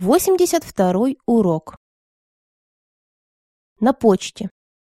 82-й урок. На почте.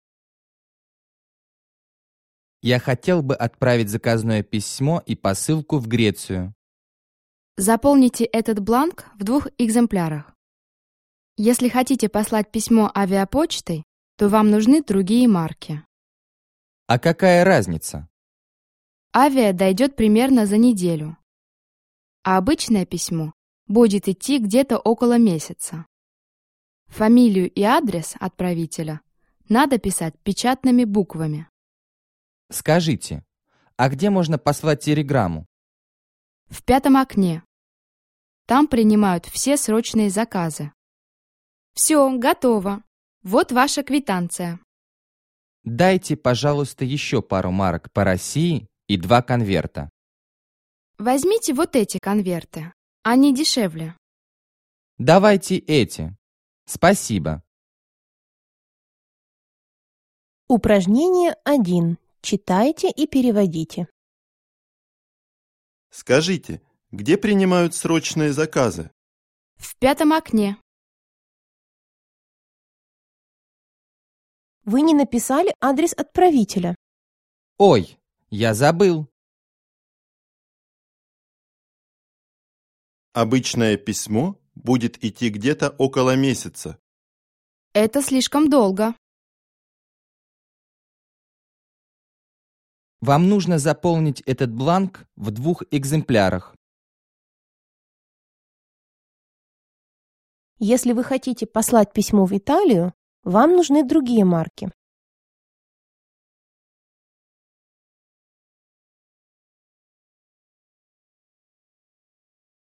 Я хотел бы отправить заказное письмо и посылку в Грецию. Заполните этот бланк в 2 экземплярах. Если хотите послать письмо авиапочтой, то вам нужны другие марки. А какая разница? Авиа дойдет примерно за неделю, а обычное письмо будет идти где-то около месяца. Фамилию и адрес отправителя надо писать печатными буквами. Скажите, а где можно послать телеграмму? В 5-м окне. Там принимают все срочные заказы. Все, готово. Вот ваша квитанция. Дайте, пожалуйста, еще пару марок по России и 2 конверта. Возьмите вот эти конверты. Они дешевле. Давайте эти. Спасибо. Упражнение 1. Читайте и переводите. Скажите, где принимают срочные заказы? В 5-м окне. Вы не написали адрес отправителя. Ой, я забыл. Обычное письмо будет идти где-то около месяца. Это слишком долго. Вам нужно заполнить этот бланк в 2 экземплярах. Если вы хотите послать письмо в Италию, вам нужны другие марки.